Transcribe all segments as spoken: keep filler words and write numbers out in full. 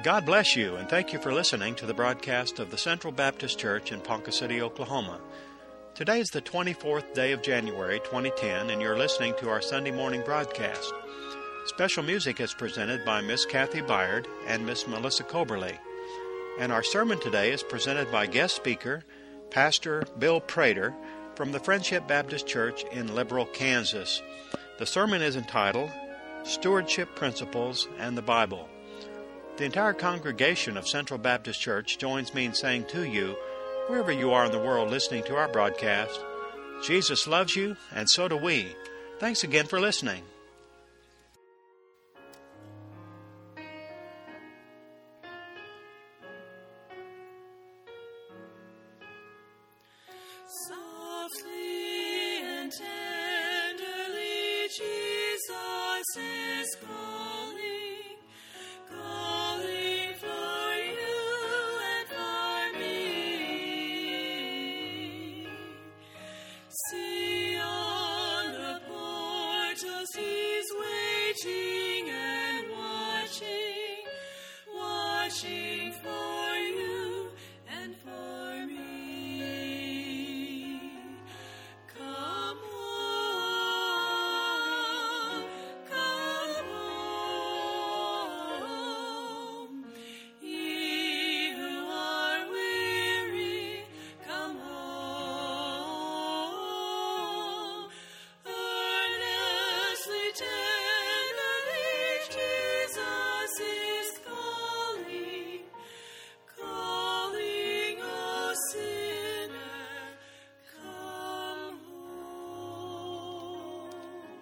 God bless you, and thank you for listening to the broadcast of the Central Baptist Church in Ponca City, Oklahoma. Today is the twenty-fourth day of January, twenty ten, and you're listening to our Sunday morning broadcast. Special music is presented by Miss Kathy Byard and Miss Melissa Coberly. And our sermon today is presented by guest speaker, Pastor Bill Prater, from the Friendship Baptist Church in Liberal, Kansas. The sermon is entitled, Stewardship Principles and the Bible. The entire congregation of Central Baptist Church joins me in saying to you, wherever you are in the world listening to our broadcast, Jesus loves you, and so do we. Thanks again for listening. Softly and tenderly, Jesus is calling, calling for you and for me. See on the portals he's waiting and watching, watching for you and for me. Come home, come home, ye who are weary, come home. Earnestly, tenderly, Jesus is calling, calling, O sinner, come home.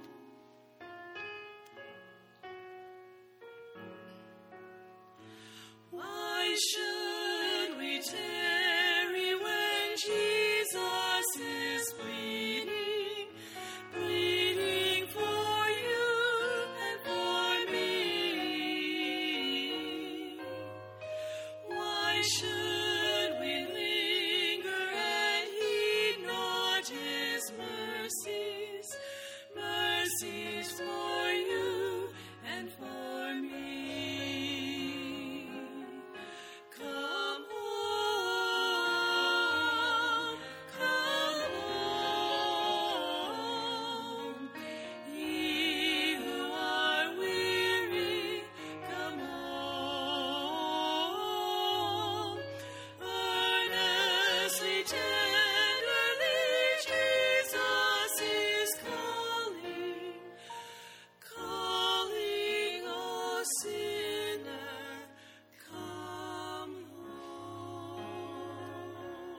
Why should we tarry when Jesus is bleeding, bleeding for you and for me? Why should we linger and heed not his mercies, mercies for you and for me? Come home, come home, ye who are weary, come home. Earnestly, tenderly, Jesus is calling, calling, O sinner, come home.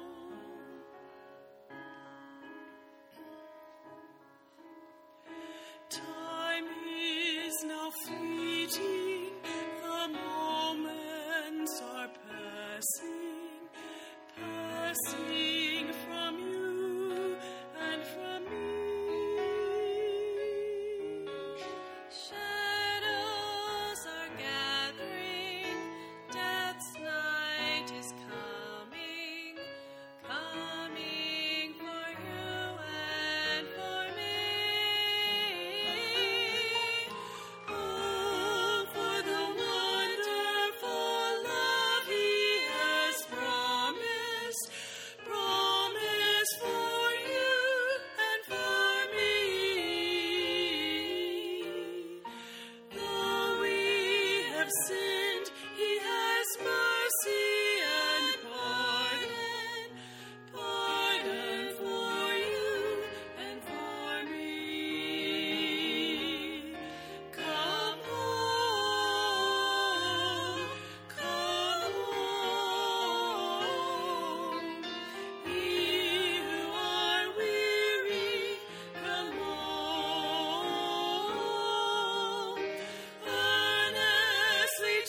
Time is now fleeting, the moments are passing, passing from you and from me. Shadows are gathering, death's night is coming, coming for you and for me. Oh, for the wonderful love he has promised, promised for you and for me. Though we have sinned, he has mercy and pardon, pardon for you and for me. Come home, come home, ye who are weary, come home. Earnestly,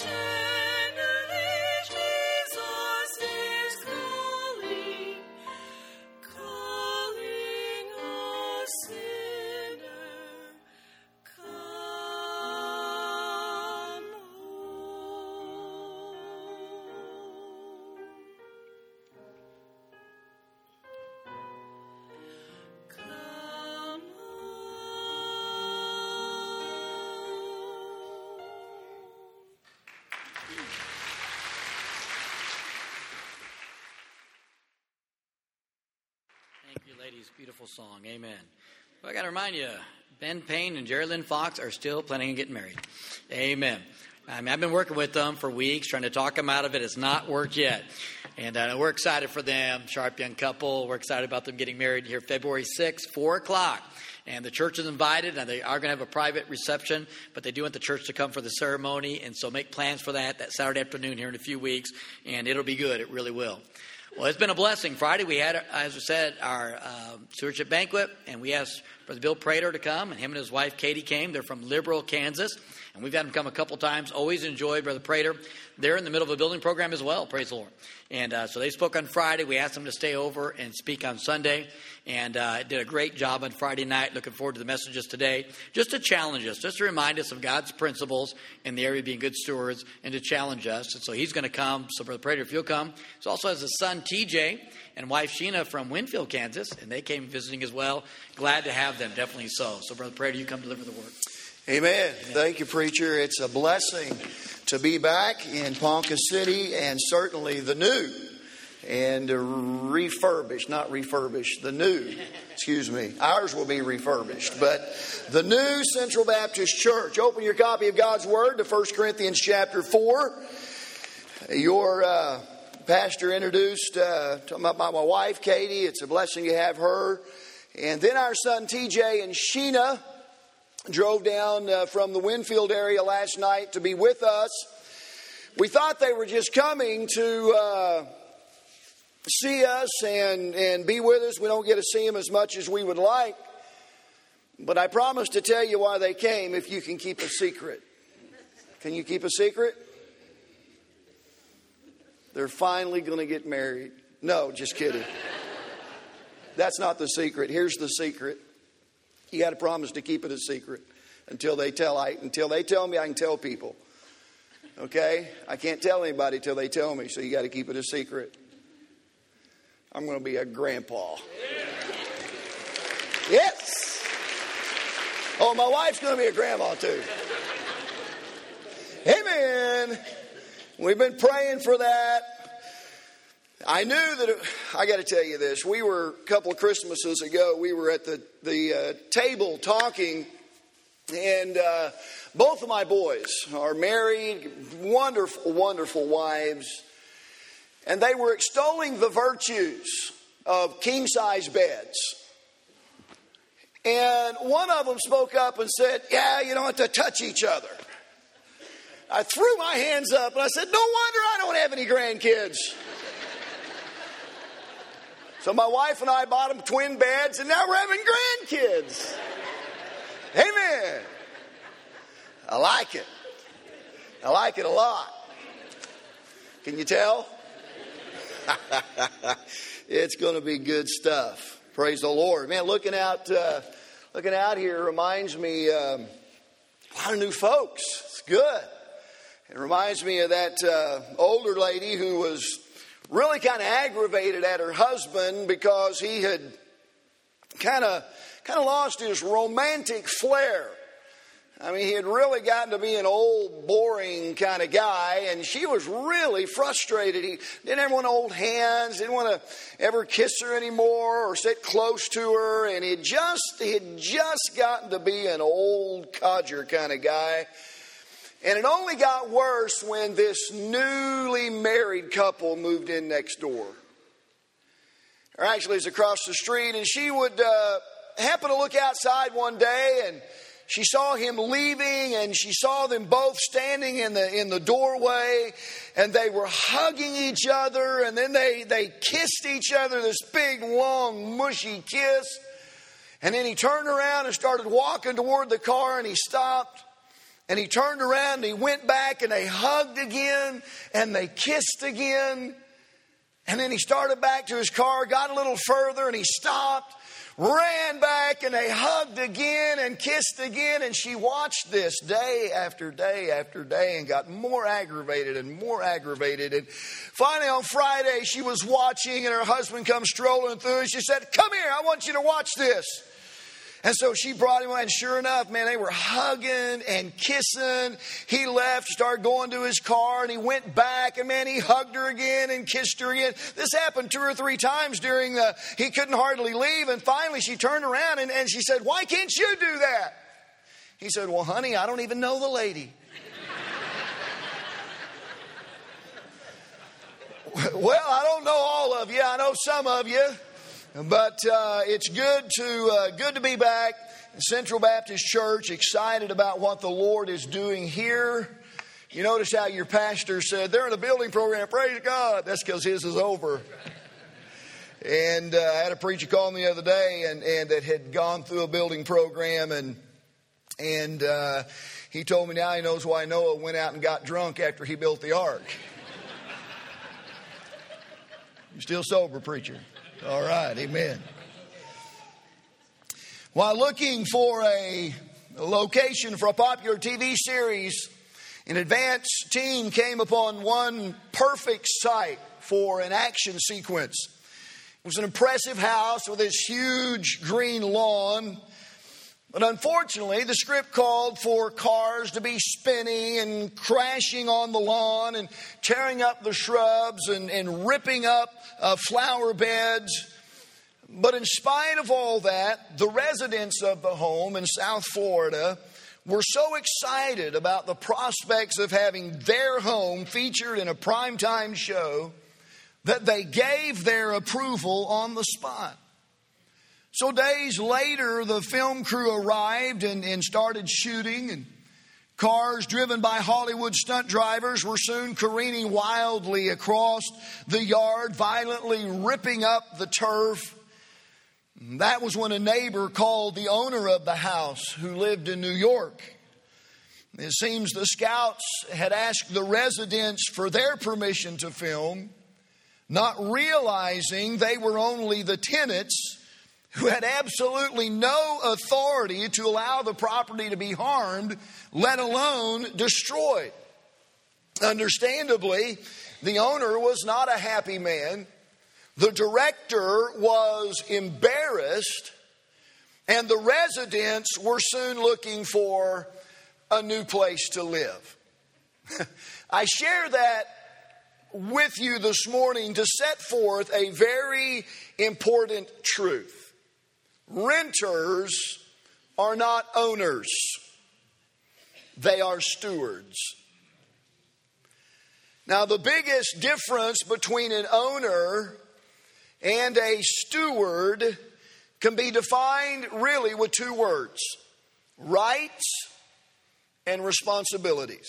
Katie's beautiful song. Amen. Well, I got to remind you, Ben Payne and Jerry Lynn Fox are still planning on getting married. Amen. I mean, I've been working with them for weeks, trying to talk them out of it. It's not worked yet. And uh, we're excited for them, sharp young couple. We're excited about them getting married here February sixth, four o'clock. And the church is invited, and they are going to have a private reception, but they do want the church to come for the ceremony. And so make plans for that, that Saturday afternoon here in a few weeks, and it'll be good. It really will. Well, it's been a blessing. Friday we had, as we said, our uh, stewardship banquet, and we asked Brother Bill Prater to come, and him and his wife Katie came. They're from Liberal, Kansas, and we've had them come a couple times. Always enjoyed Brother Prater. They're in the middle of a building program as well, praise the Lord. And uh, so they spoke on Friday. We asked them to stay over and speak on Sunday, and uh, did a great job on Friday night. Looking forward to the messages today, just to challenge us, just to remind us of God's principles in the area of being good stewards, and to challenge us. And so he's going to come. So Brother Prater, if you'll come. He also has a son, T J, and wife, Sheena, from Winfield, Kansas, and they came visiting as well. Glad to have them, definitely so. So Brother Prater, you come deliver the word. Amen. Amen. Thank you, preacher. It's a blessing to be back in Ponca City, and certainly the new and refurbished, not refurbished, the new, excuse me. Ours will be refurbished, but the new Central Baptist Church. Open your copy of God's Word to First Corinthians chapter four. Your uh, pastor introduced, uh, talking about my wife, Katie. It's a blessing to have her. And then our son, T J, and Sheena drove down uh, from the Winfield area last night to be with us. We thought they were just coming to uh, see us and, and be with us. We don't get to see them as much as we would like. But I promise to tell you why they came if you can keep a secret. Can you keep a secret? They're finally going to get married. No, just kidding. That's not the secret. Here's the secret. You got to promise to keep it a secret until they tell I until they tell me I can tell people. Okay? I can't tell anybody till they tell me, so you got to keep it a secret. I'm going to be a grandpa. Yes. Oh, my wife's going to be a grandma too. Amen. We've been praying for that. I knew that, it, I got to tell you this, we were a couple of Christmases ago, we were at the, the uh, table talking, and uh, both of my boys are married, wonderful, wonderful wives, and they were extolling the virtues of king-size beds. And one of them spoke up and said, yeah, you don't have to touch each other. I threw my hands up and I said, no wonder I don't have any grandkids. So my wife and I bought them twin beds, and now we're having grandkids. Amen. I like it. I like it a lot. Can you tell? It's going to be good stuff. Praise the Lord. Man, looking out, uh, looking out here reminds me um, a lot of new folks. It's good. It reminds me of that uh, older lady who was really kind of aggravated at her husband because he had kind of kind of lost his romantic flair. I mean, he had really gotten to be an old, boring kind of guy, and she was really frustrated. He didn't ever want to hold hands, didn't want to ever kiss her anymore or sit close to her, and he had just, he had just gotten to be an old codger kind of guy. And it only got worse when this newly married couple moved in next door. Or actually, it's across the street. And she would uh, happen to look outside one day, and she saw him leaving, and she saw them both standing in the in the doorway, and they were hugging each other, and then they, they kissed each other, this big, long, mushy kiss. And then he turned around and started walking toward the car, and he stopped. And he turned around and he went back and they hugged again and they kissed again. And then he started back to his car, got a little further and he stopped, ran back and they hugged again and kissed again. And she watched this day after day after day and got more aggravated and more aggravated. And finally on Friday she was watching and her husband comes strolling through and she said, come here, I want you to watch this. And so she brought him away, and sure enough, man, they were hugging and kissing. He left, started going to his car, and he went back, and man, he hugged her again and kissed her again. This happened two or three times during the, he couldn't hardly leave, and finally she turned around and, and she said, "Why can't you do that?" He said, "Well, honey, I don't even know the lady." Well, I don't know all of you. I know some of you. But uh, it's good to uh, good to be back in Central Baptist Church, excited about what the Lord is doing here. You notice how your pastor said, "They're in a building program, praise God." That's because his is over. And uh, I had a preacher call me the other day and, and that had gone through a building program, and and uh, he told me now he knows why Noah went out and got drunk after he built the ark. You're still sober, preacher. All right, amen. While looking for a location for a popular T V series, an advanced team came upon one perfect site for an action sequence. It was an impressive house with this huge green lawn. But unfortunately, the script called for cars to be spinning and crashing on the lawn and tearing up the shrubs and, and ripping up uh, flower beds. But in spite of all that, the residents of the home in South Florida were so excited about the prospects of having their home featured in a primetime show that they gave their approval on the spot. So days later, the film crew arrived and, and started shooting, and cars driven by Hollywood stunt drivers were soon careening wildly across the yard, violently ripping up the turf. That was when a neighbor called the owner of the house, who lived in New York. It seems the scouts had asked the residents for their permission to film, not realizing they were only the tenants who had absolutely no authority to allow the property to be harmed, let alone destroyed. Understandably, the owner was not a happy man. The director was embarrassed, and the residents were soon looking for a new place to live. I share that with you this morning to set forth a very important truth. Renters are not owners. They are stewards. Now, the biggest difference between an owner and a steward can be defined really with two words: rights and responsibilities.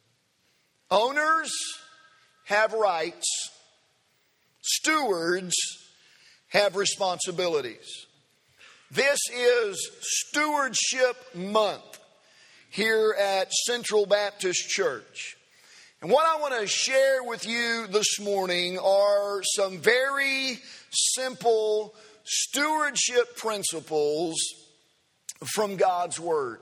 Owners have rights. Stewards have responsibilities. This is Stewardship Month here at Central Baptist Church. And what I want to share with you this morning are some very simple stewardship principles from God's Word.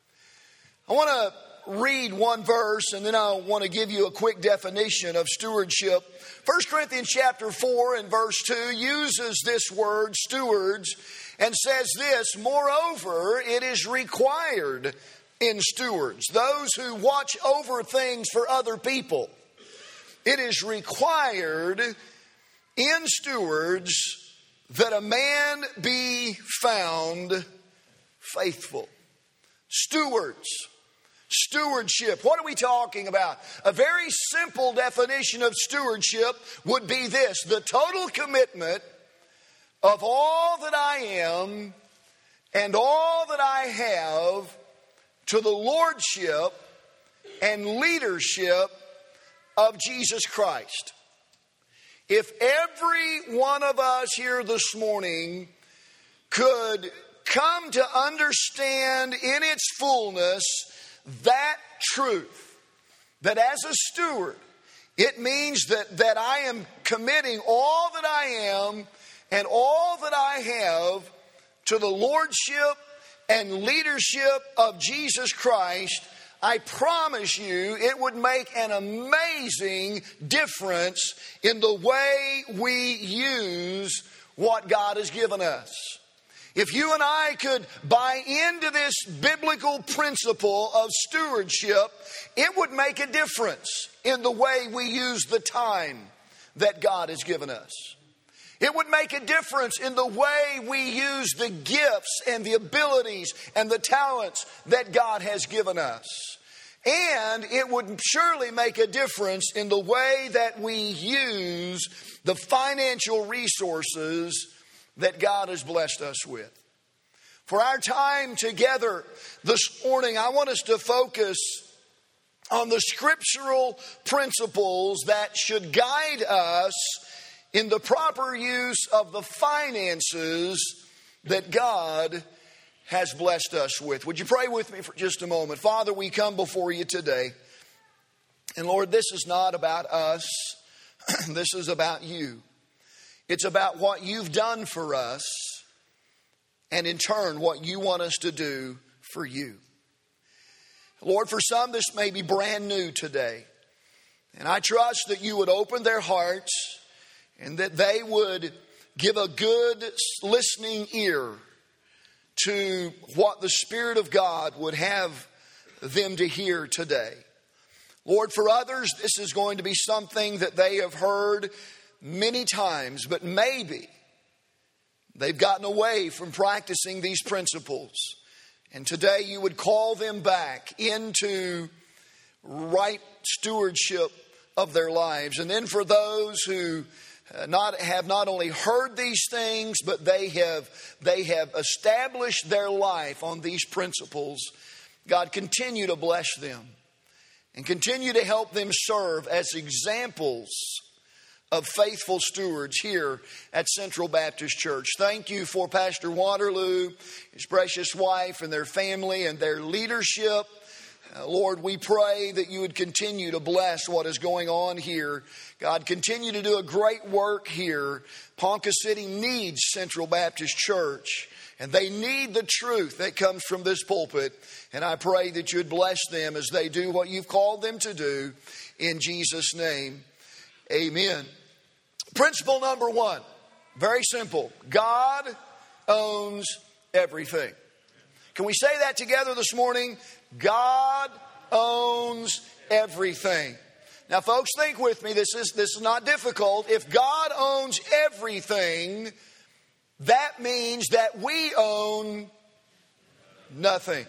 I want to read one verse, and then I want to give you a quick definition of stewardship. First Corinthians chapter four and verse two uses this word, stewards, and says this: "Moreover, it is required in stewards, those who watch over things for other people. It is required in stewards that a man be found faithful." Stewards. Stewardship. What are we talking about? A very simple definition of stewardship would be this: the total commitment of all that I am and all that I have to the lordship and leadership of Jesus Christ. If every one of us here this morning could come to understand in its fullness that truth, that as a steward, it means that, that I am committing all that I am and all that I have to the lordship and leadership of Jesus Christ, I promise you it would make an amazing difference in the way we use what God has given us. If you and I could buy into this biblical principle of stewardship, it would make a difference in the way we use the time that God has given us. It would make a difference in the way we use the gifts and the abilities and the talents that God has given us. And it would surely make a difference in the way that we use the financial resources that God has blessed us with. For our time together this morning, I want us to focus on the scriptural principles that should guide us in the proper use of the finances that God has blessed us with. Would you pray with me for just a moment? Father, we come before you today. And Lord, this is not about us. This is about you. It's about what you've done for us, and in turn, what you want us to do for you. Lord, for some, this may be brand new today. And I trust that you would open their hearts and that they would give a good listening ear to what the Spirit of God would have them to hear today. Lord, for others, this is going to be something that they have heard many times, but maybe they've gotten away from practicing these principles. And today you would call them back into right stewardship of their lives. And then for those who not have not only heard these things, but they have they have established their life on these principles, God, continue to bless them and continue to help them serve as examples of faithful stewards here at Central Baptist Church. Thank you for Pastor Waterloo, his precious wife, and their family and their leadership. Uh, Lord, we pray that you would continue to bless what is going on here. God, continue to do a great work here. Ponca City needs Central Baptist Church, and they need the truth that comes from this pulpit. And I pray that you would bless them as they do what you've called them to do. In Jesus' name, amen. Principle number one, very simple. God owns everything. Can we say that together this morning? God owns everything. Now, folks, think with me. This is, this is not difficult. If God owns everything, that means that we own nothing.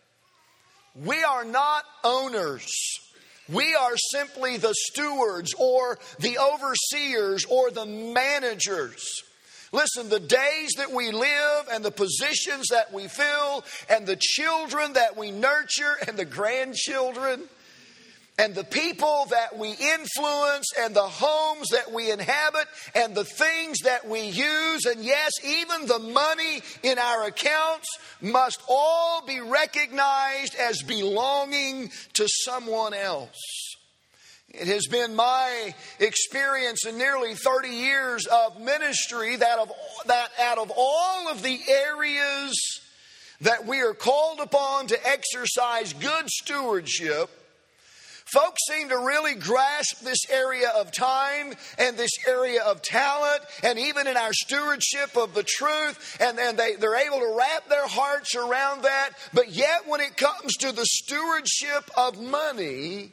We are not owners. We are simply the stewards or the overseers or the managers. Listen, the days that we live and the positions that we fill and the children that we nurture and the grandchildren and the people that we influence and the homes that we inhabit and the things that we use, and yes, even the money in our accounts must all be recognized as belonging to someone else. It has been my experience in nearly thirty years of ministry that, of, that out of all of the areas that we are called upon to exercise good stewardship, folks seem to really grasp this area of time and this area of talent, and even in our stewardship of the truth, and then they, they're able to wrap their hearts around that. But yet when it comes to the stewardship of money,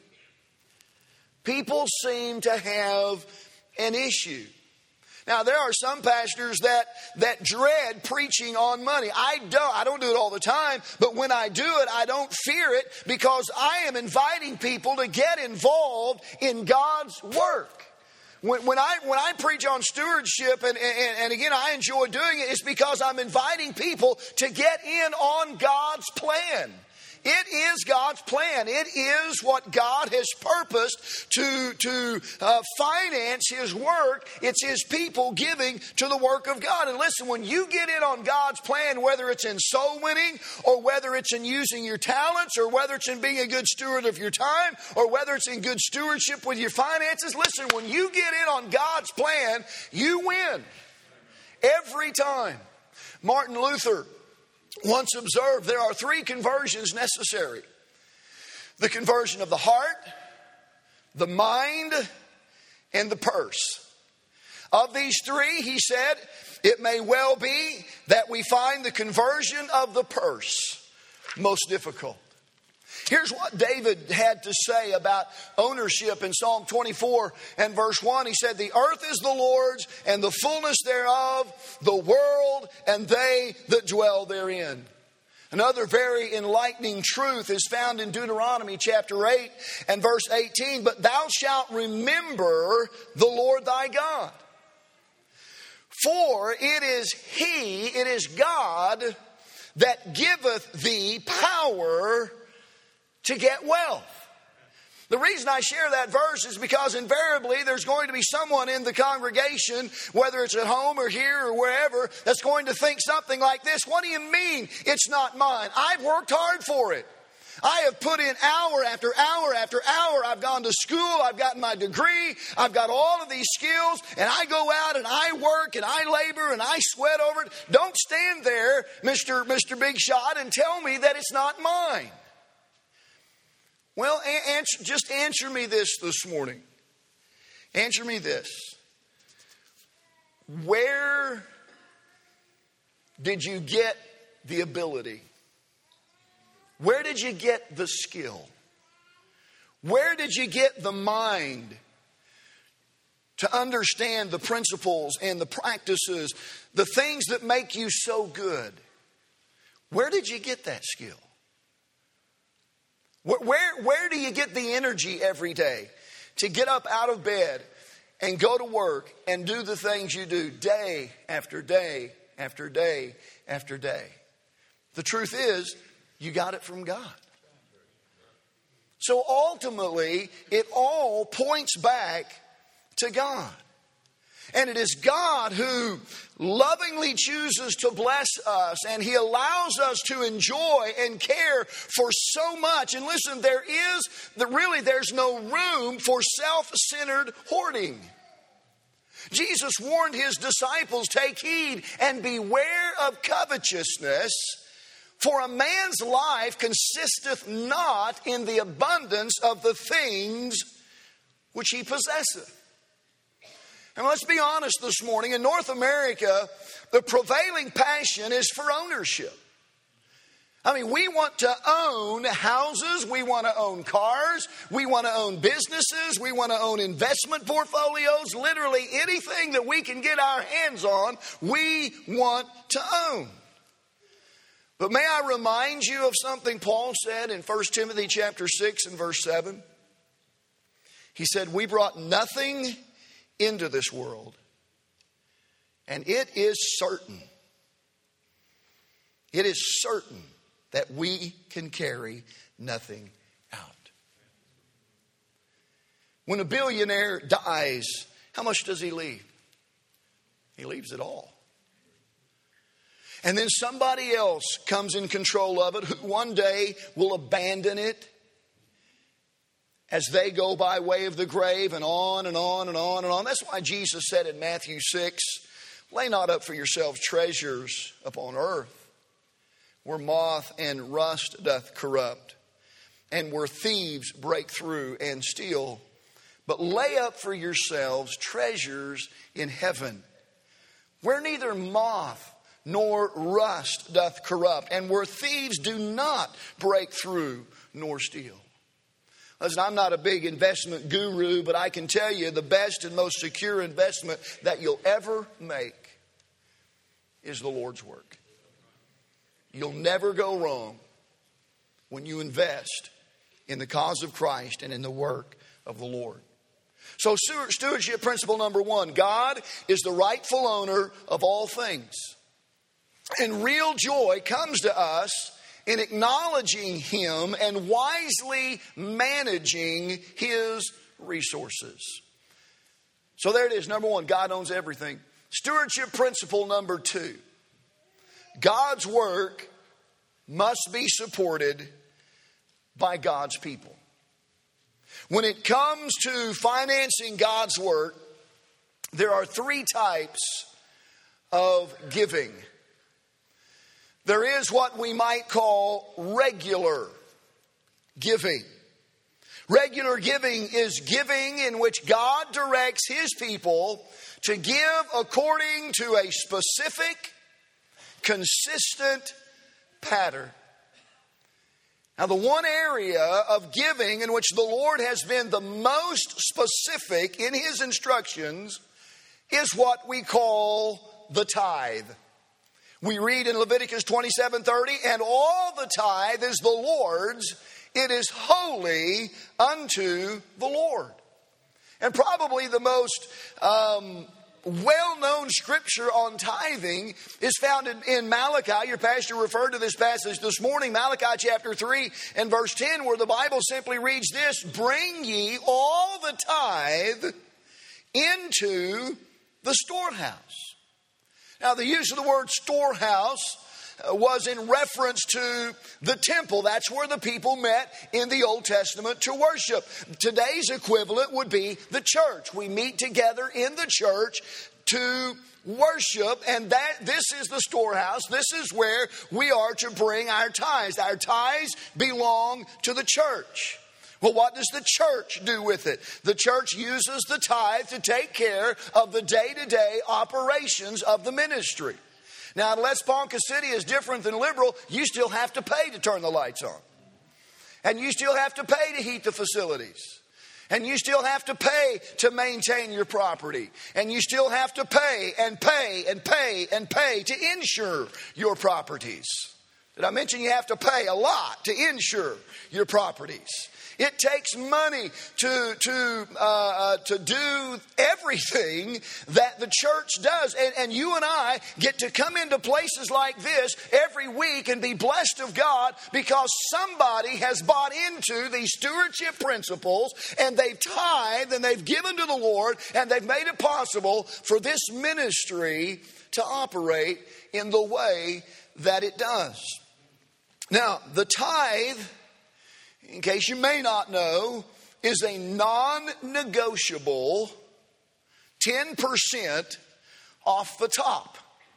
people seem to have an issue. Now, there are some pastors that, that dread preaching on money. I don't, I don't do it all the time, but when I do it, I don't fear it because I am inviting people to get involved in God's work. When, when, I, when I preach on stewardship, and, and, and again, I enjoy doing it, it's because I'm inviting people to get in on God's plan. It is God's plan. It is what God has purposed to, to uh, finance His work. It's His people giving to the work of God. And listen, when you get in on God's plan, whether it's in soul winning or whether it's in using your talents or whether it's in being a good steward of your time or whether it's in good stewardship with your finances, listen, when you get in on God's plan, you win. Every time. Martin Luther once observed there are three conversions necessary. The conversion of the heart, the mind, and the purse. Of these three, he said, it may well be that we find the conversion of the purse most difficult. Here's what David had to say about ownership in Psalm twenty-four and verse one. He said, the earth is the Lord's and the fullness thereof, the world and they that dwell therein. Another very enlightening truth is found in Deuteronomy chapter eight and verse eighteen. But thou shalt remember the Lord thy God. For it is He, it is God, that giveth thee power to get wealth. The reason I share that verse is because invariably there's going to be someone in the congregation, whether it's at home or here or wherever, that's going to think something like this. What do you mean it's not mine? I've worked hard for it. I have put in hour after hour after hour. I've gone to school. I've gotten my degree. I've got all of these skills. And I go out and I work and I labor and I sweat over it. Don't stand there, Mister Mister Big Shot, and tell me that it's not mine. Well, answer, just answer me this this morning. Answer me this. Where did you get the ability? Where did you get the skill? Where did you get the mind to understand the principles and the practices, the things that make you so good? Where did you get that skill? Where, where, where do you get the energy every day to get up out of bed and go to work and do the things you do day after day after day after day? The truth is, you got it from God. So ultimately, it all points back to God. And it is God who lovingly chooses to bless us, and He allows us to enjoy and care for so much. And listen, there is, really there's no room for self-centered hoarding. Jesus warned His disciples, take heed and beware of covetousness, for a man's life consisteth not in the abundance of the things which he possesseth. And let's be honest this morning, in North America, the prevailing passion is for ownership. I mean, we want to own houses, we want to own cars, we want to own businesses, we want to own investment portfolios, literally anything that we can get our hands on, we want to own. But may I remind you of something Paul said in First Timothy chapter six and verse seven? He said, we brought nothing into this world, and it is certain, it is certain that we can carry nothing out. When a billionaire dies, how much does he leave? He leaves it all. And then somebody else comes in control of it, who one day will abandon it as they go by way of the grave, and on and on and on and on. That's why Jesus said in Matthew six, lay not up for yourselves treasures upon earth, where moth and rust doth corrupt, and where thieves break through and steal. But lay up for yourselves treasures in heaven, where neither moth nor rust doth corrupt, and where thieves do not break through nor steal. Listen, I'm not a big investment guru, but I can tell you the best and most secure investment that you'll ever make is the Lord's work. You'll never go wrong when you invest in the cause of Christ and in the work of the Lord. So stewardship principle number one, God is the rightful owner of all things. And real joy comes to us in acknowledging Him and wisely managing His resources. So there it is. Number one, God owns everything. Stewardship principle number two, God's work must be supported by God's people. When it comes to financing God's work, there are three types of giving. There is what we might call regular giving. Regular giving is giving in which God directs His people to give according to a specific, consistent pattern. Now, the one area of giving in which the Lord has been the most specific in His instructions is what we call the tithe. We read in Leviticus twenty-seven thirty, and all the tithe is the Lord's, it is holy unto the Lord. And probably the most um, well-known scripture on tithing is found in, in Malachi. Your pastor referred to this passage this morning, Malachi chapter three and verse ten, where the Bible simply reads this: bring ye all the tithe into the storehouse. Now, the use of the word storehouse was in reference to the temple. That's where the people met in the Old Testament to worship. Today's equivalent would be the church. We meet together in the church to worship, and that this is the storehouse. This is where we are to bring our tithes. Our tithes belong to the church. Well, what does the church do with it? The church uses the tithe to take care of the day-to-day operations of the ministry. Now, unless Ponca City is different than Liberal, you still have to pay to turn the lights on. And you still have to pay to heat the facilities. And you still have to pay to maintain your property. And you still have to pay and pay and pay and pay to insure your properties. Did I mention you have to pay a lot to insure your properties? It takes money to to uh, uh, to do everything that the church does. And, and you and I get to come into places like this every week and be blessed of God because somebody has bought into these stewardship principles, and they've tithed and they've given to the Lord, and they've made it possible for this ministry to operate in the way that it does. Now, the tithe, in case you may not know, is a non-negotiable ten percent off the top.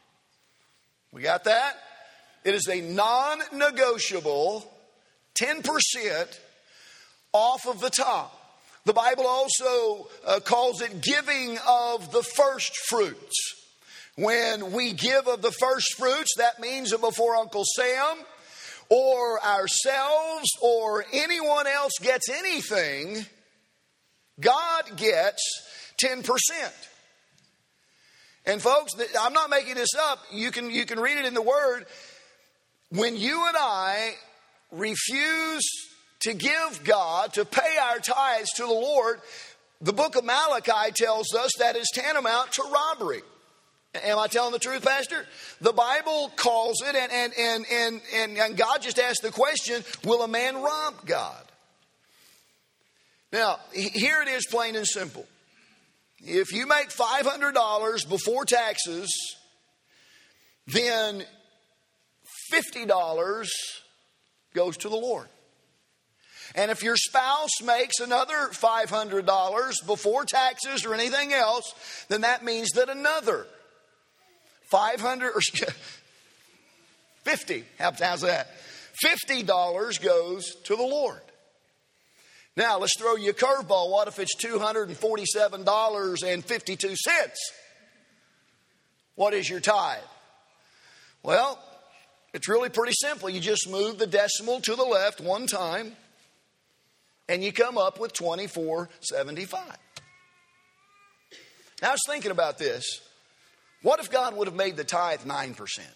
We got that? It is a non-negotiable ten percent off of the top. The Bible also uh, calls it giving of the first fruits. When we give of the first fruits, that means that before Uncle Sam or ourselves or anyone else gets anything, God gets ten percent. And folks, I'm not making this up. You can, you can read it in the Word. When you and I refuse to give God, to pay our tithes to the Lord, the book of Malachi tells us that is tantamount to robbery. Am I telling the truth, Pastor? The Bible calls it, and, and, and, and, and, and God just asked the question, will a man rob God? Now, here it is, plain and simple. If you make five hundred dollars before taxes, then fifty dollars goes to the Lord. And if your spouse makes another five hundred dollars before taxes or anything else, then that means that another five hundred or fifty, how's that? fifty dollars goes to the Lord. Now, let's throw you a curveball. What if it's two hundred forty-seven dollars and fifty-two cents? What is your tithe? Well, it's really pretty simple. You just move the decimal to the left one time, and you come up with twenty-four seventy-five. Now, I was thinking about this. What if God would have made the tithe nine percent?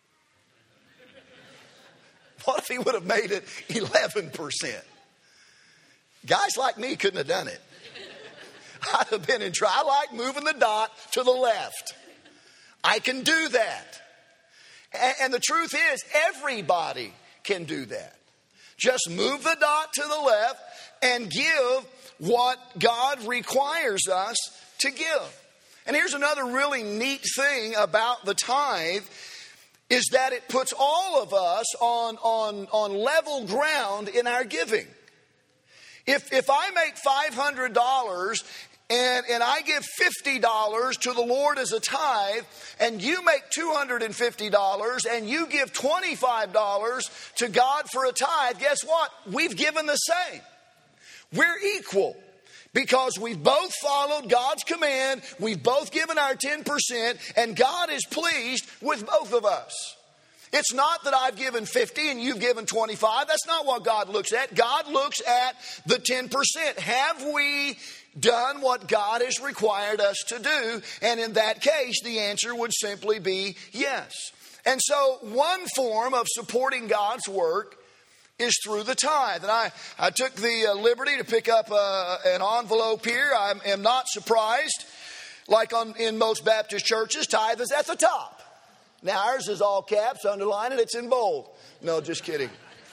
What if He would have made it eleven percent? Guys like me couldn't have done it. I'd have been in trouble. I like moving the dot to the left. I can do that. And, and the truth is, everybody can do that. Just move the dot to the left and give what God requires us to give. And here's another really neat thing about the tithe, is that it puts all of us on, on, on level ground in our giving. If, if I make five hundred dollars and, and I give fifty dollars to the Lord as a tithe, and you make two hundred fifty dollars and you give twenty-five dollars to God for a tithe, guess what? We've given the same. We're equal. Because we've both followed God's command, we've both given our ten percent, and God is pleased with both of us. It's not that I've given fifty and you've given twenty-five. That's not what God looks at. God looks at the ten percent. Have we done what God has required us to do? And in that case, the answer would simply be yes. And so one form of supporting God's work is through the tithe. And I, I took the uh, liberty to pick up uh, an envelope here. I am not surprised. Like on, in most Baptist churches, tithe is at the top. Now ours is all caps, underline it, it's in bold. No, just kidding.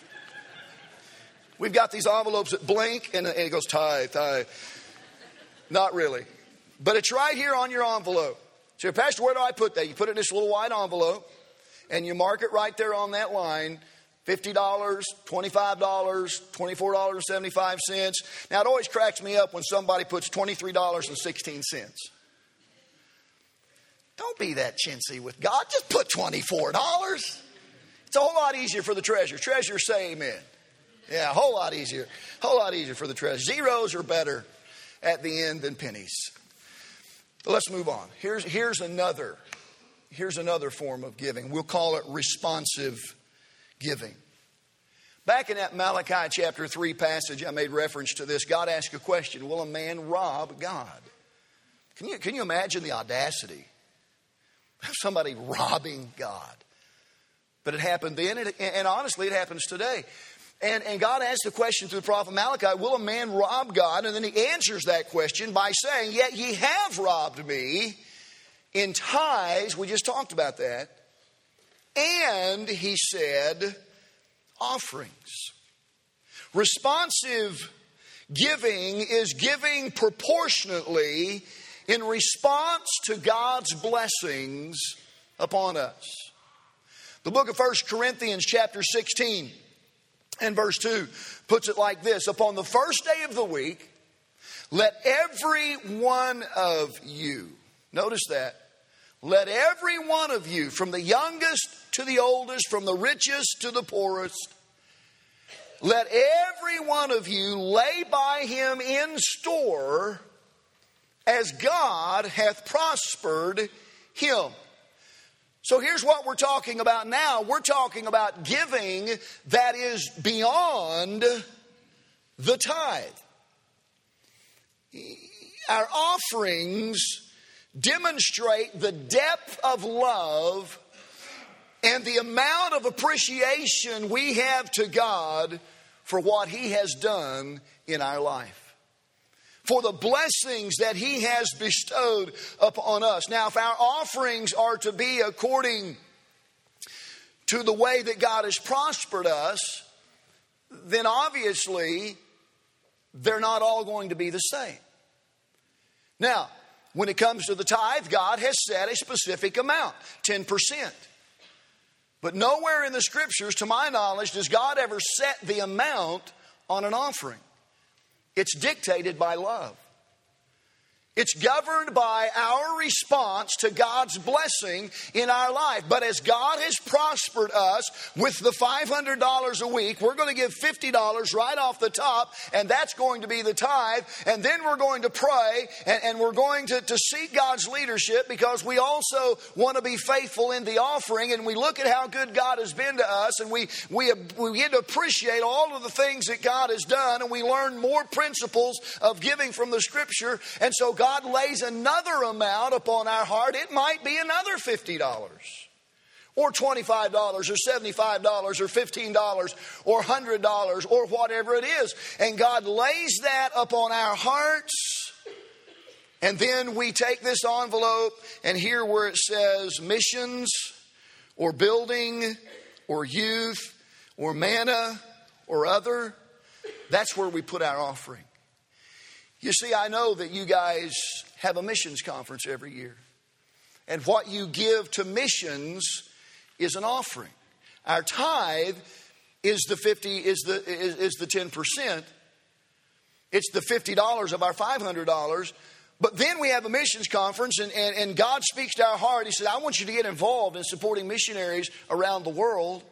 We've got these envelopes that blink and, and it goes tithe, tithe. Not really. But it's right here on your envelope. So, Pastor, where do I put that? You put it in this little white envelope and you mark it right there on that line. fifty dollars, twenty-five dollars, twenty-four dollars and seventy-five cents. Now, it always cracks me up when somebody puts twenty-three dollars and sixteen cents. Don't be that chintzy with God. Just put twenty-four dollars. It's a whole lot easier for the treasurer. Treasurers say amen. Yeah, a whole lot easier. A whole lot easier for the treasurer. Zeros are better at the end than pennies. But let's move on. Here's, here's another, here's another form of giving. We'll call it responsive giving. Back in that Malachi chapter three passage, I made reference to this. God asked a question: will a man rob God? Can you, can you imagine the audacity of somebody robbing God? But it happened then, and, and honestly, it happens today. And, and God asked the question through the prophet Malachi: will a man rob God? And then he answers that question by saying, yet ye have robbed me in tithes. We just talked about that. And he said, offerings. Responsive giving is giving proportionately in response to God's blessings upon us. The book of First Corinthians chapter sixteen and verse two puts it like this: upon the first day of the week, let every one of you, notice that, let every one of you, from the youngest to the oldest, from the richest to the poorest, let every one of you lay by him in store as God hath prospered him. So here's what we're talking about now. We're talking about giving that is beyond the tithe. Our offerings demonstrate the depth of love and the amount of appreciation we have to God for what He has done in our life, for the blessings that He has bestowed upon us. Now, if our offerings are to be according to the way that God has prospered us, then obviously they're not all going to be the same. Now, when it comes to the tithe, God has set a specific amount, ten percent. But nowhere in the Scriptures, to my knowledge, does God ever set the amount on an offering. It's dictated by love. It's governed by our response to God's blessing in our life. But as God has prospered us with the five hundred dollars a week, we're going to give fifty dollars right off the top, and that's going to be the tithe. And then we're going to pray, and, and we're going to, to seek God's leadership, because we also want to be faithful in the offering. And we look at how good God has been to us, and we, we, we begin to appreciate all of the things that God has done, and we learn more principles of giving from the Scripture. And so God lays another amount upon our heart. It might be another fifty dollars or twenty-five dollars or seventy-five dollars or fifteen dollars or one hundred dollars or whatever it is. And God lays that upon our hearts. And then we take this envelope, and here where it says missions or building or youth or manna or other, that's where we put our offering. You see, I know that you guys have a missions conference every year. And what you give to missions is an offering. Our tithe is the fifty is the is, is the ten percent. It's the fifty dollars of our five hundred dollars. But then we have a missions conference, and, and, and God speaks to our heart. He says, I want you to get involved in supporting missionaries around the world.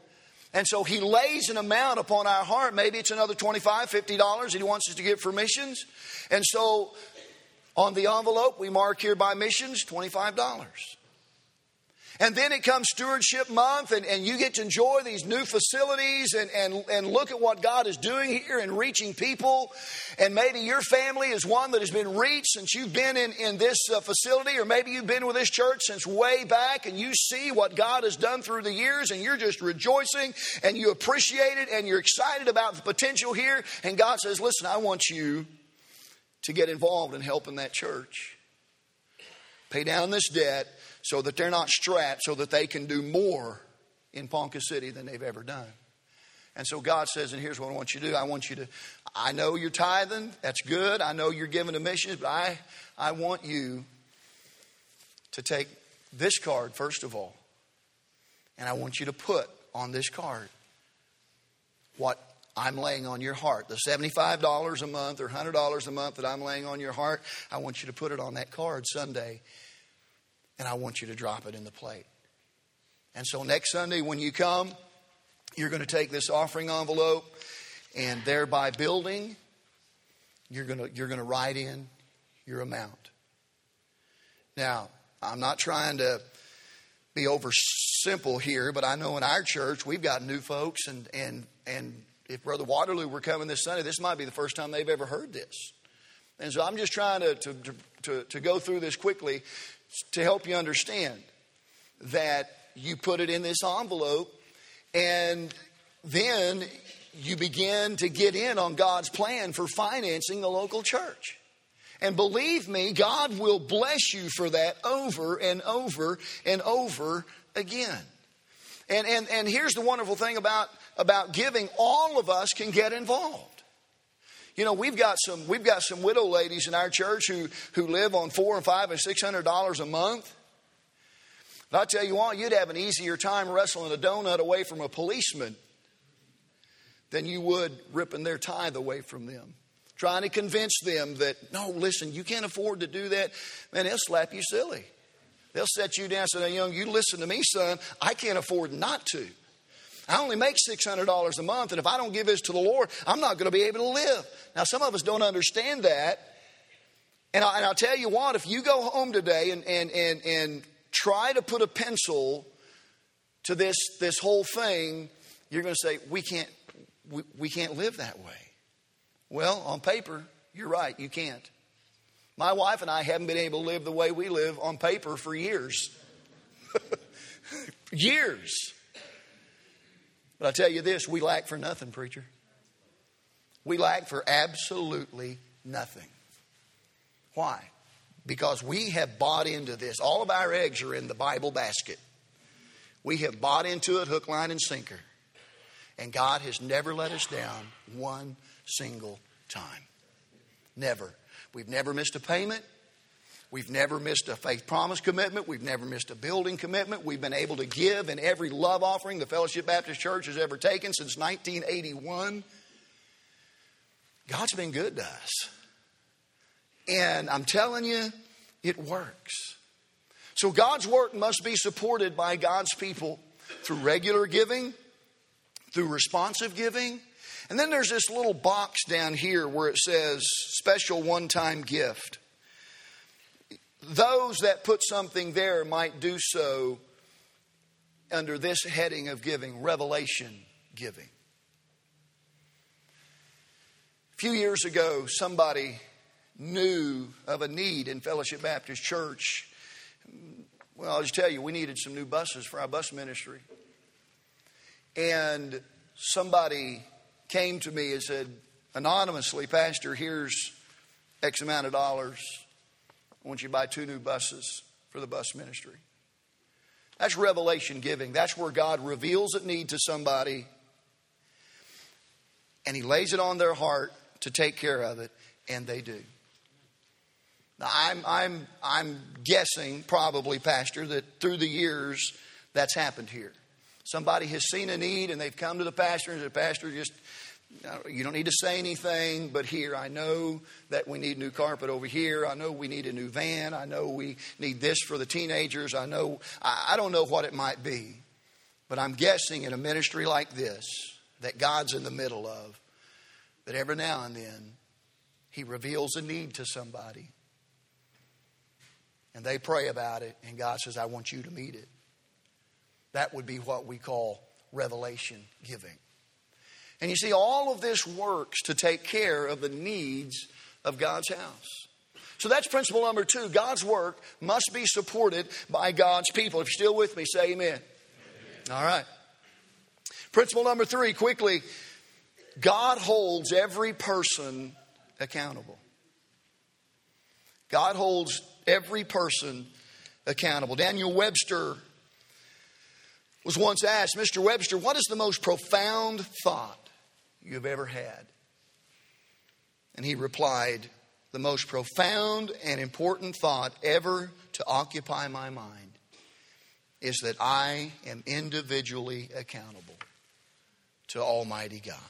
And so he lays an amount upon our heart. Maybe it's another twenty-five dollars, fifty dollars that he wants us to give for missions. And so on the envelope, we mark here by missions, twenty-five dollars. And then it comes Stewardship Month, and, and you get to enjoy these new facilities and, and, and look at what God is doing here and reaching people. And maybe your family is one that has been reached since you've been in, in this uh, facility, or maybe you've been with this church since way back, and you see what God has done through the years, and you're just rejoicing, and you appreciate it, and you're excited about the potential here. And God says, listen, I want you to get involved in helping that church. Pay down this debt, so that they're not strapped, so that they can do more in Ponca City than they've ever done. And so God says, and here's what I want you to do. I want you to, I know you're tithing. That's good. I know you're giving to missions. But I, I want you to take this card, first of all. And I want you to put on this card what I'm laying on your heart. The seventy-five dollars a month or one hundred dollars a month that I'm laying on your heart, I want you to put it on that card Sunday. And I want you to drop it in the plate. And so next Sunday when you come, you're going to take this offering envelope, and there by building, you're going to, you're going to write in your amount. Now, I'm not trying to be over simple here, but I know in our church we've got new folks, and and and if Brother Waterloo were coming this Sunday, this might be the first time they've ever heard this. And so I'm just trying to to to, to go through this quickly to help you understand that you put it in this envelope, and then you begin to get in on God's plan for financing the local church. And believe me, God will bless you for that over and over and over again. And and and here's the wonderful thing about, about giving. All of us can get involved. You know, we've got some we've got some widow ladies in our church who, who live on four and five and six hundred dollars a month. But I'll tell you what, you'd have an easier time wrestling a donut away from a policeman than you would ripping their tithe away from them. Trying to convince them that, no, listen, you can't afford to do that. Man, they'll slap you silly. They'll set you down and say, young, you listen to me, son, I can't afford not to. I only make six hundred dollars a month, and if I don't give this to the Lord, I'm not going to be able to live. Now, some of us don't understand that. And, I, and I'll tell you what, if you go home today and, and, and, and try to put a pencil to this, this whole thing, you're going to say, we can't, we, we can't live that way. Well, on paper, you're right, you can't. My wife and I haven't been able to live the way we live on paper for years. Years. But I tell you this, we lack for nothing, preacher. We lack for absolutely nothing. Why? Because we have bought into this. All of our eggs are in the Bible basket. We have bought into it hook, line, and sinker. And God has never let us down one single time. Never. We've never missed a payment. We've never missed a faith promise commitment. We've never missed a building commitment. We've been able to give in every love offering the Fellowship Baptist Church has ever taken since nineteen eighty-one. God's been good to us. And I'm telling you, it works. So God's work must be supported by God's people through regular giving, through responsive giving. And then there's this little box down here where it says special one-time gift. Those that put something there might do so under this heading of giving, revelation giving. A few years ago, somebody knew of a need in Fellowship Baptist Church. Well, I'll just tell you, we needed some new buses for our bus ministry. And somebody came to me and said, anonymously, Pastor, here's X amount of dollars. I want you to buy two new buses for the bus ministry. That's revelation giving. That's where God reveals a need to somebody, and He lays it on their heart to take care of it, and they do. Now, I'm, I'm, I'm guessing, probably, Pastor, that through the years that's happened here. Somebody has seen a need, and they've come to the pastor and said, Pastor, just, you don't need to say anything, but here, I know that we need new carpet over here. I know we need a new van. I know we need this for the teenagers. I know, I don't know what it might be. But I'm guessing in a ministry like this that God's in the middle of, that every now and then He reveals a need to somebody. And they pray about it, and God says, I want you to meet it. That would be what we call revelation giving. And you see, all of this works to take care of the needs of God's house. So that's principle number two. God's work must be supported by God's people. If you're still with me, say amen. Amen. All right. Principle number three, quickly. God holds every person accountable. God holds every person accountable. Daniel Webster was once asked, Mister Webster, what is the most profound thought you've ever had? And he replied, the most profound and important thought ever to occupy my mind is that I am individually accountable to Almighty God.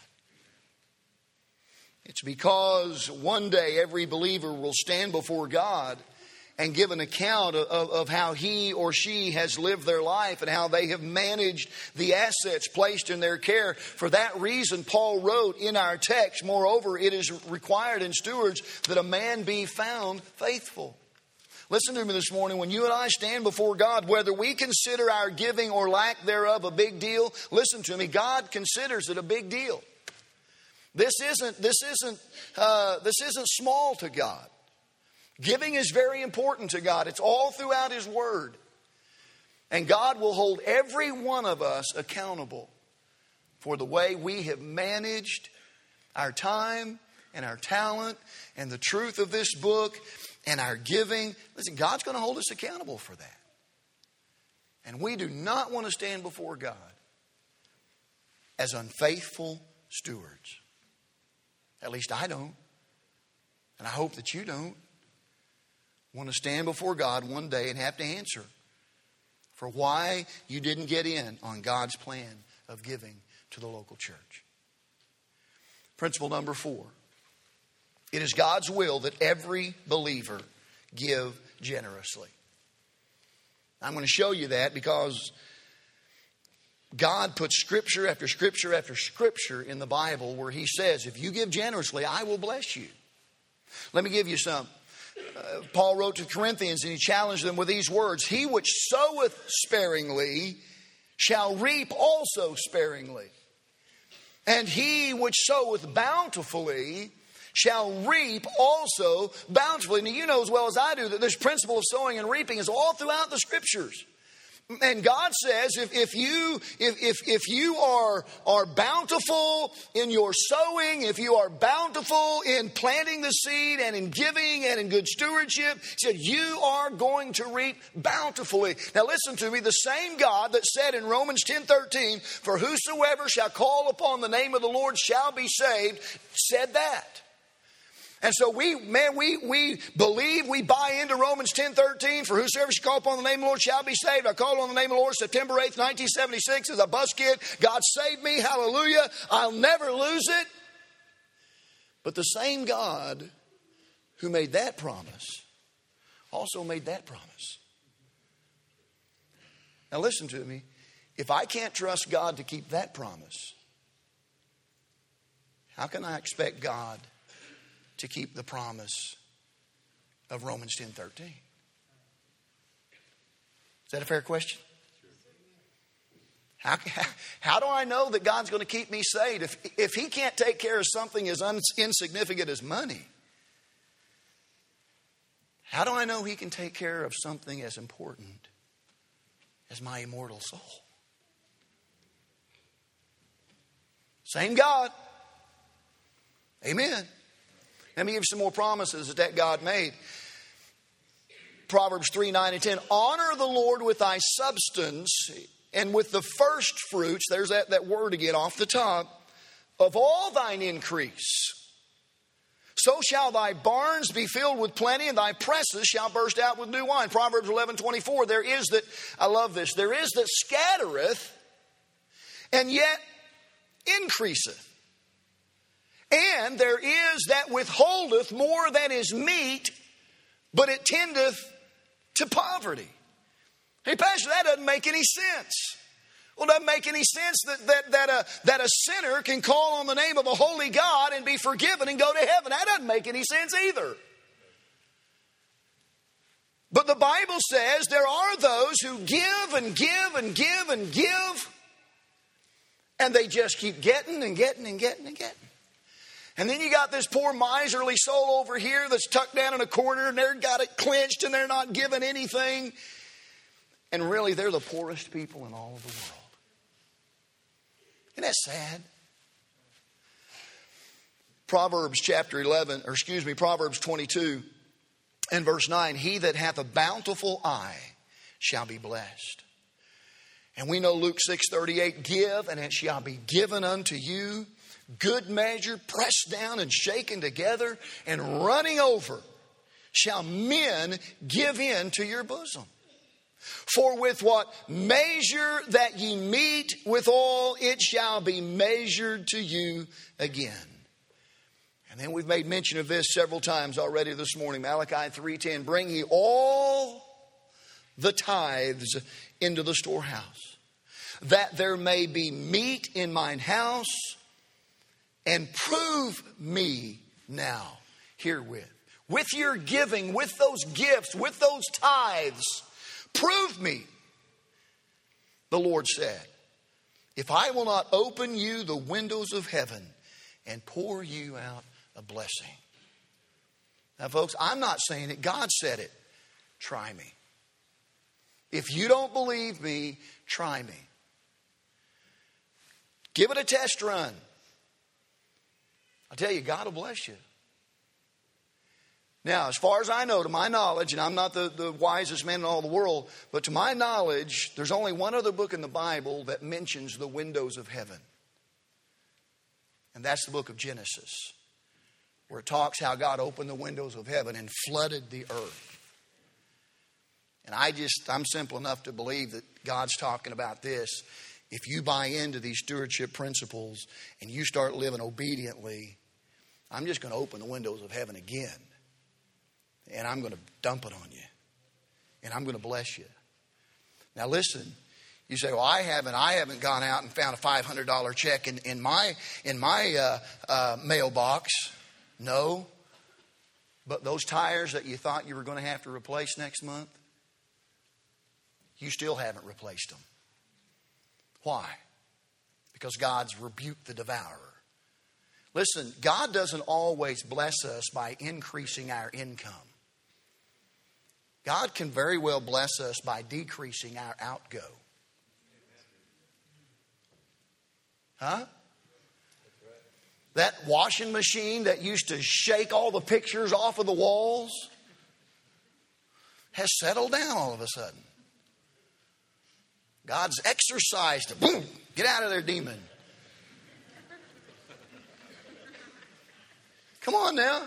It's because one day every believer will stand before God and give an account of, of, of how he or she has lived their life and how they have managed the assets placed in their care. For that reason, Paul wrote in our text, moreover, it is required in stewards that a man be found faithful. Listen to me this morning. When you and I stand before God, whether we consider our giving or lack thereof a big deal, listen to me, God considers it a big deal. This isn't, this isn't, uh, this isn't small to God. Giving is very important to God. It's all throughout His Word. And God will hold every one of us accountable for the way we have managed our time and our talent and the truth of this book and our giving. Listen, God's going to hold us accountable for that. And we do not want to stand before God as unfaithful stewards. At least I don't. And I hope that you don't. Want to stand before God one day and have to answer for why you didn't get in on God's plan of giving to the local church. Principle number four. It is God's will that every believer give generously. I'm going to show you that because God puts scripture after scripture after scripture in the Bible where He says, if you give generously, I will bless you. Let me give you some. Uh, Paul wrote to Corinthians and he challenged them with these words. He which soweth sparingly shall reap also sparingly. And he which soweth bountifully shall reap also bountifully. Now you know as well as I do that this principle of sowing and reaping is all throughout the Scriptures. And God says if, if you if, if, if you are, are bountiful in your sowing, if you are bountiful in planting the seed and in giving and in good stewardship, He said you are going to reap bountifully. Now listen to me, the same God that said in Romans ten thirteen, for whosoever shall call upon the name of the Lord shall be saved, said that. And so we, man, we, we believe, we buy into Romans ten thirteen. For whosoever shall call upon the name of the Lord shall be saved. I called on the name of the Lord September eighth, nineteen seventy-six as a bus kid. God saved me. Hallelujah. I'll never lose it. But the same God who made that promise also made that promise. Now listen to me. If I can't trust God to keep that promise, how can I expect God to keep the promise of Romans ten thirteen? Is that a fair question? How, how do I know that God's going to keep me saved? If, if He can't take care of something as un, insignificant as money, how do I know He can take care of something as important as my immortal soul? Same God. Amen. Let me give you some more promises that that God made. Proverbs three, nine, and ten. Honor the Lord with thy substance and with the first fruits, there's that, that word again off the top, of all thine increase. So shall thy barns be filled with plenty, and thy presses shall burst out with new wine. Proverbs eleven, twenty-four. There is that, I love this, there is that scattereth and yet increaseth. And there is that withholdeth more than is meet, but it tendeth to poverty. Hey, Pastor, that doesn't make any sense. Well, it doesn't make any sense that, that, that, a, that a sinner can call on the name of a holy God and be forgiven and go to heaven. That doesn't make any sense either. But the Bible says there are those who give and give and give and give, and they just keep getting and getting and getting and getting. And then you got this poor miserly soul over here that's tucked down in a corner, and they've got it clenched and they're not giving anything. And really, they're the poorest people in all of the world. Isn't that sad? Proverbs chapter eleven, or excuse me, Proverbs twenty-two and verse nine. He that hath a bountiful eye shall be blessed. And we know Luke six thirty-eight, give and it shall be given unto you. Good measure, pressed down and shaken together and running over, shall men give in to your bosom. For with what measure that ye meet withal, it shall be measured to you again. And then we've made mention of this several times already this morning. Malachi three ten, bring ye all the tithes into the storehouse, that there may be meat in mine house, and prove me now herewith. With your giving, with those gifts, with those tithes, prove me, the Lord said, if I will not open you the windows of heaven and pour you out a blessing. Now, folks, I'm not saying it. God said it. Try me. If you don't believe me, try me. Give it a test run. I tell you, God will bless you. Now, as far as I know, to my knowledge, and I'm not the, the wisest man in all the world, but to my knowledge, there's only one other book in the Bible that mentions the windows of heaven. And that's the book of Genesis, where it talks how God opened the windows of heaven and flooded the earth. And I just, I'm simple enough to believe that God's talking about this. If you buy into these stewardship principles and you start living obediently, I'm just going to open the windows of heaven again. And I'm going to dump it on you. And I'm going to bless you. Now listen, you say, well, I haven't, I haven't gone out and found a five hundred dollars check in, in my, in my uh, uh, mailbox. No. But those tires that you thought you were going to have to replace next month, you still haven't replaced them. Why? Because God's rebuked the devourer. Listen, God doesn't always bless us by increasing our income. God can very well bless us by decreasing our outgo. Huh? That washing machine that used to shake all the pictures off of the walls has settled down all of a sudden. God's exercised it. Boom! Get out of there, demon. Come on now.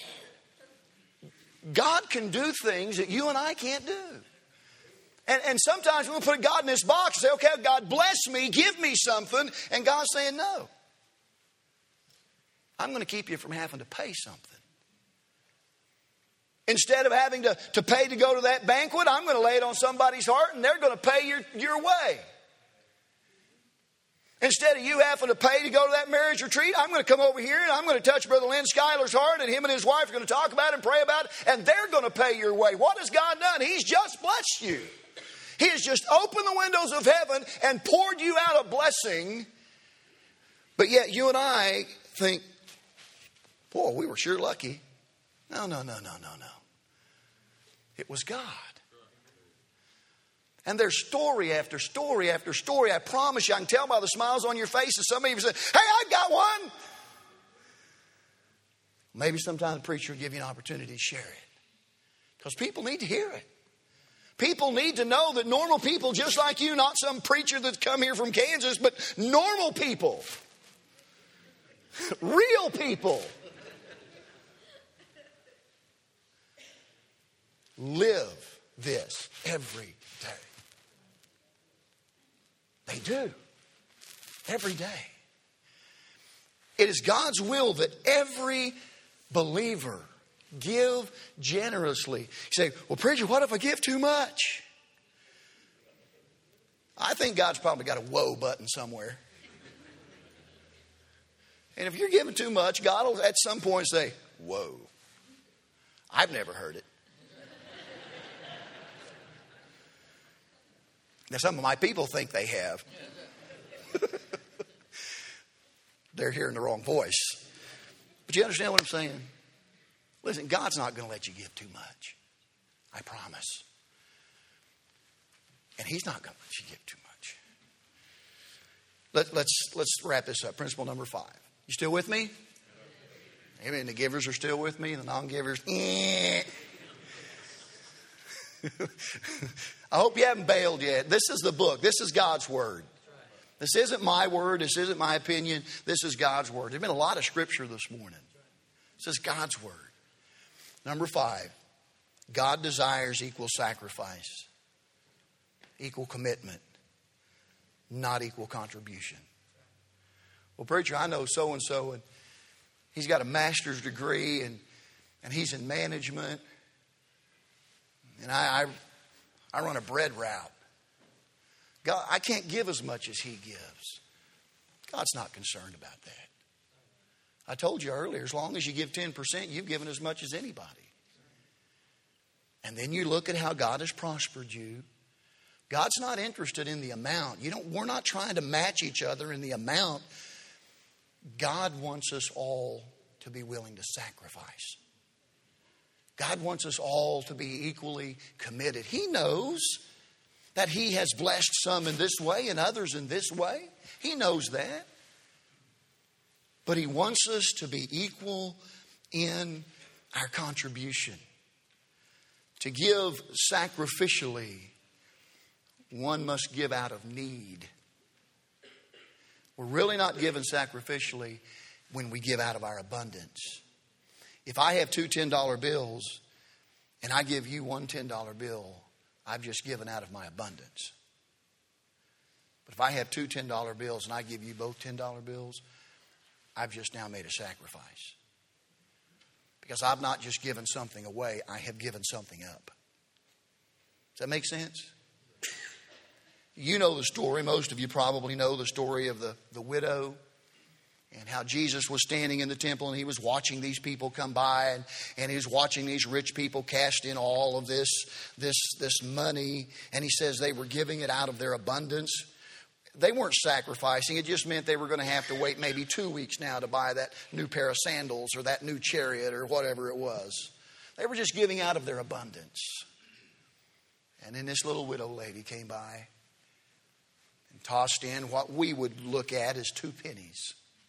God can do things that you and I can't do. And, and sometimes we'll put God in this box and say, okay, God bless me, give me something. And God's saying, no. I'm going to keep you from having to pay something. Instead of having to, to pay to go to that banquet, I'm going to lay it on somebody's heart and they're going to pay your, your way. Instead of you having to pay to go to that marriage retreat, I'm going to come over here and I'm going to touch Brother Lynn Schuyler's heart, and him and his wife are going to talk about it and pray about it, and they're going to pay your way. What has God done? He's just blessed you. He has just opened the windows of heaven and poured you out a blessing. But yet you and I think, boy, we were sure lucky. No, no, no, no, no, no. It was God. And there's story after story after story. I promise you, I can tell by the smiles on your faces. Some of you say, hey, I got one. Maybe sometime the preacher will give you an opportunity to share it. Because people need to hear it. People need to know that normal people just like you, not some preacher that's come here from Kansas, but normal people. Real people. Live this every day. They do. Every day. It is God's will that every believer give generously. You say, well, preacher, what if I give too much? I think God's probably got a whoa button somewhere. And if you're giving too much, God will at some point say, whoa. I've never heard it. Now, some of my people think they have. They're hearing the wrong voice. But you understand what I'm saying? Listen, God's not going to let you give too much. I promise. And He's not going to let you give too much. Let, let's, let's wrap this up. Principle number five. You still with me? Amen. The givers are still with me. The non-givers, eh. I hope you haven't bailed yet. This is the book. This is God's Word. This isn't my word. This isn't my opinion. This is God's Word. There's been a lot of scripture this morning. This is God's Word. Number five, God desires equal sacrifice, equal commitment, not equal contribution. Well, preacher, I know so-and-so, and he's got a master's degree, and, and he's in management, and I, I, I run a bread route. God, I can't give as much as he gives. God's not concerned about that. I told you earlier, as long as you give ten percent, you've given as much as anybody. And then you look at how God has prospered you. God's not interested in the amount. You don't, we're not trying to match each other in the amount. God wants us all to be willing to sacrifice. God wants us all to be equally committed. He knows that He has blessed some in this way and others in this way. He knows that. But He wants us to be equal in our contribution. To give sacrificially, one must give out of need. We're really not giving sacrificially when we give out of our abundance. If I have two ten dollar bills and I give you one ten dollar bill, I've just given out of my abundance. But if I have two ten dollar bills and I give you both ten dollar bills, I've just now made a sacrifice. Because I've not just given something away, I have given something up. Does that make sense? You know the story. Most of you probably know the story of the, the widow and how Jesus was standing in the temple and He was watching these people come by, and, and He was watching these rich people cast in all of this, this, this money. And He says they were giving it out of their abundance. They weren't sacrificing. It just meant they were going to have to wait maybe two weeks now to buy that new pair of sandals or that new chariot or whatever it was. They were just giving out of their abundance. And then this little widow lady came by and tossed in what we would look at as two pennies.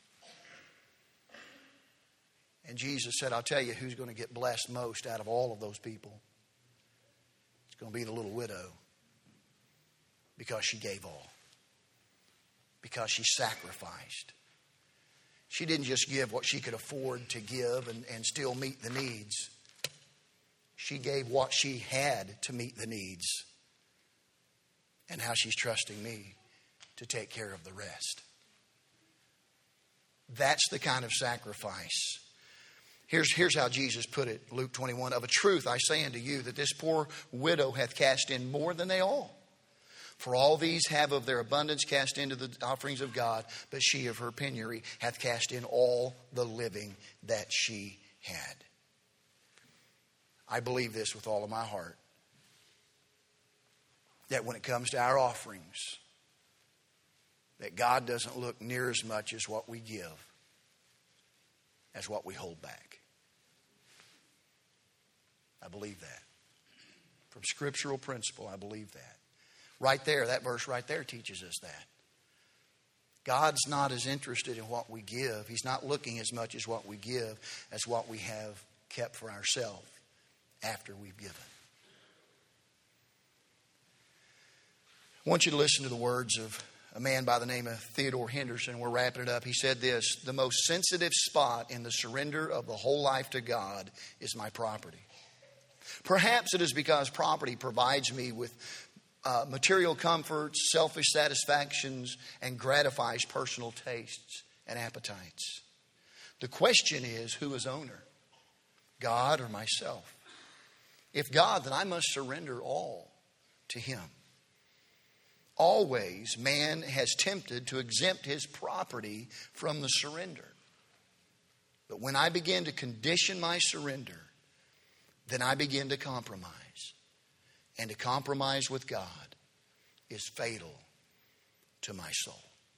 And Jesus said, I'll tell you who's going to get blessed most out of all of those people. It's going to be the little widow, because she gave all. Because she sacrificed. She didn't just give what she could afford to give and, and still meet the needs. She gave what she had to meet the needs. And how she's trusting me to take care of the rest. That's the kind of sacrifice. Here's, here's how Jesus put it, Luke twenty-one. Of a truth I say unto you that this poor widow hath cast in more than they all. For all these have of their abundance cast into the offerings of God, but she of her penury hath cast in all the living that she had. I believe this with all of my heart, that when it comes to our offerings, that God doesn't look near as much as what we give as what we hold back. I believe that. From scriptural principle, I believe that. Right there, that verse right there teaches us that. God's not as interested in what we give. He's not looking as much as what we give as what we have kept for ourselves after we've given. I want you to listen to the words of a man by the name of Theodore Henderson. We're wrapping it up. He said this: the most sensitive spot in the surrender of the whole life to God is my property. Perhaps it is because property provides me with Uh, material comforts, selfish satisfactions, and gratifies personal tastes and appetites. The question is, who is owner? God or myself? If God, then I must surrender all to Him. always man has tempted to exempt his property from the surrender. But when I begin to condition my surrender, then I begin to compromise. And to compromise with God is fatal to my soul.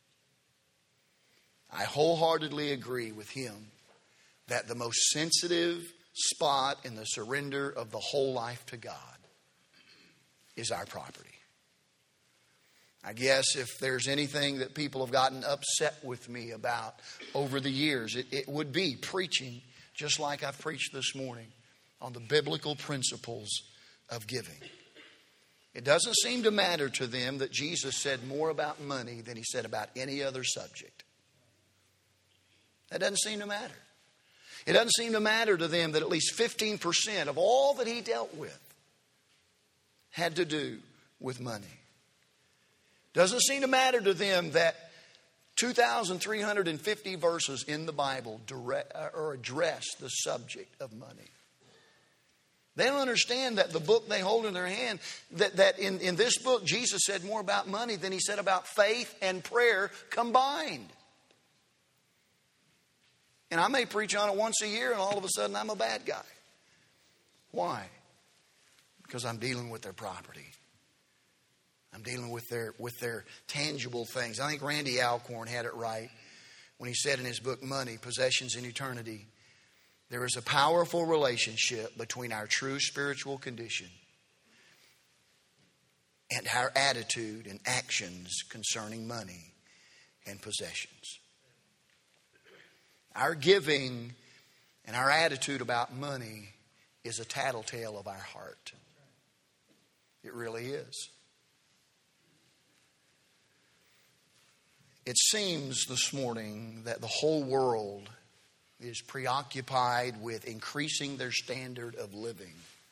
I wholeheartedly agree with him that the most sensitive spot in the surrender of the whole life to God is our property. I guess if there's anything that people have gotten upset with me about over the years, it, it would be preaching, just like I've preached this morning, on the biblical principles of giving. It doesn't seem to matter to them that Jesus said more about money than he said about any other subject. That doesn't seem to matter. It doesn't seem to matter to them that at least fifteen percent of all that he dealt with had to do with money. Doesn't seem to matter to them that two thousand three hundred fifty verses in the Bible direct, or address the subject of money. They don't understand that the book they hold in their hand, that, that in, in this book, Jesus said more about money than he said about faith and prayer combined. And I may preach on it once a year and all of a sudden I'm a bad guy. Why? Because I'm dealing with their property. I'm dealing with their with their tangible things. I think Randy Alcorn had it right when he said in his book, Money, Possessions in Eternity, there is a powerful relationship between our true spiritual condition and our attitude and actions concerning money and possessions. Our giving and our attitude about money is a tattletale of our heart. It really is. It seems this morning that the whole world is preoccupied with increasing their standard of living.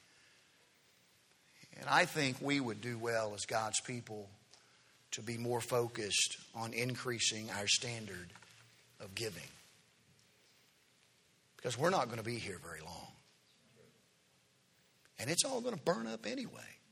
And I think we would do well as God's people to be more focused on increasing our standard of giving. Because we're not going to be here very long. And it's all going to burn up anyway.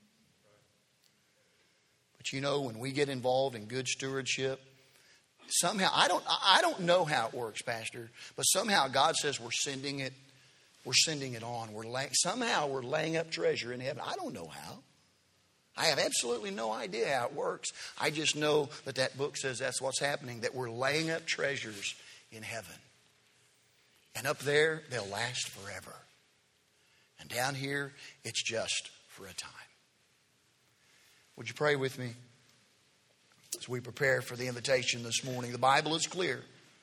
But you know, when we get involved in good stewardship, somehow, I don't I don't know how it works, Pastor, but somehow God says we're sending it, we're sending it on. We're lay, somehow we're laying up treasure in heaven. I don't know how. I have absolutely no idea how it works. I just know that that book says that's what's happening, that we're laying up treasures in heaven. And up there, they'll last forever. And down here, it's just for a time. Would you pray with me? As we prepare for the invitation this morning, the Bible is clear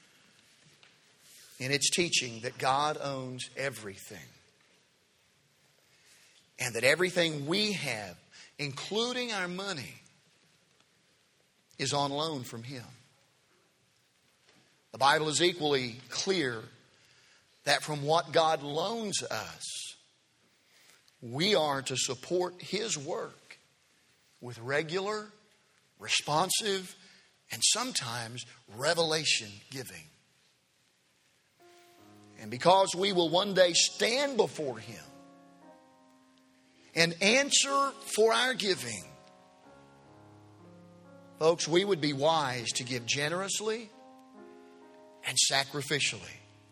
in its teaching that God owns everything. And that everything we have, including our money, is on loan from Him. The Bible is equally clear that from what God loans us, we are to support His work with regular, responsive, and sometimes revelation giving. And because we will one day stand before Him and answer for our giving, folks, we would be wise to give generously and sacrificially.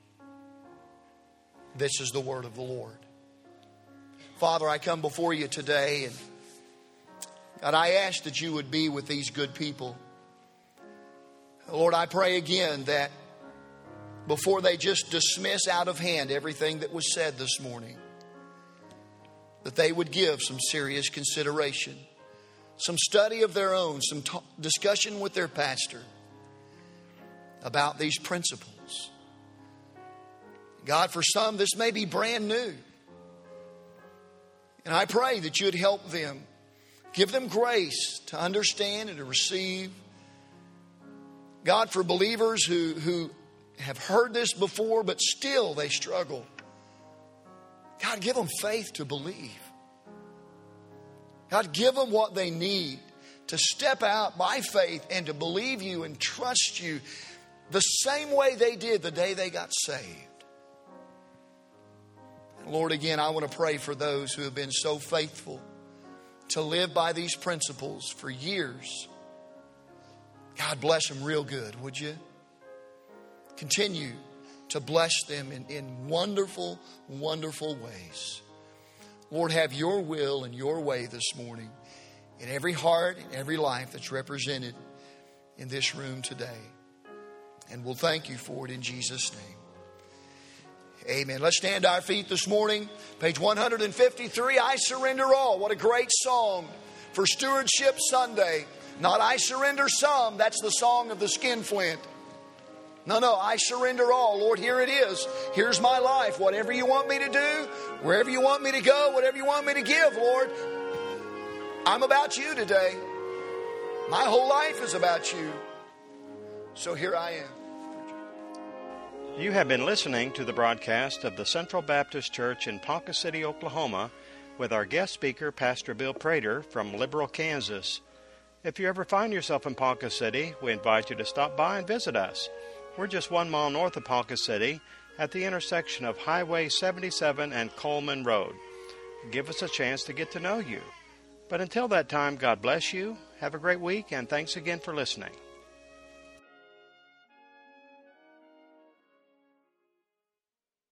This is the word of the Lord. Father, I come before you today, and God, I ask that you would be with these good people. Lord, I pray again that before they just dismiss out of hand everything that was said this morning, that they would give some serious consideration, some study of their own, some t- discussion with their pastor about these principles. God, for some, this may be brand new. And I pray that you'd help them. Give them grace to understand and to receive. God, for believers who, who have heard this before, but still they struggle. God, give them faith to believe. God, give them what they need to step out by faith and to believe you and trust you the same way they did the day they got saved. And Lord, again, I want to pray for those who have been so faithful to live by these principles for years God bless them real good, would you? Continue to bless them in, in wonderful, wonderful ways. Lord, have your will and your way this morning in every heart and every life that's represented in this room today. And we'll thank you for it in Jesus' name. Amen. Let's stand to our feet this morning. Page one fifty-three, I Surrender All. What a great song for Stewardship Sunday. Not I surrender some. That's the song of the skinflint. No, no, I surrender all. Lord, here it is. Here's my life. Whatever you want me to do, wherever you want me to go, whatever you want me to give, Lord, I'm about you today. My whole life is about you. So here I am. You have been listening to the broadcast of the Central Baptist Church in Ponca City, Oklahoma, with our guest speaker, Pastor Bill Prater from Liberal, Kansas. If you ever find yourself in Ponca City, we invite you to stop by and visit us. We're just one mile north of Ponca City at the intersection of Highway seventy-seven and Coleman Road. Give us a chance to get to know you. But until that time, God bless you. Have a great week, and thanks again for listening.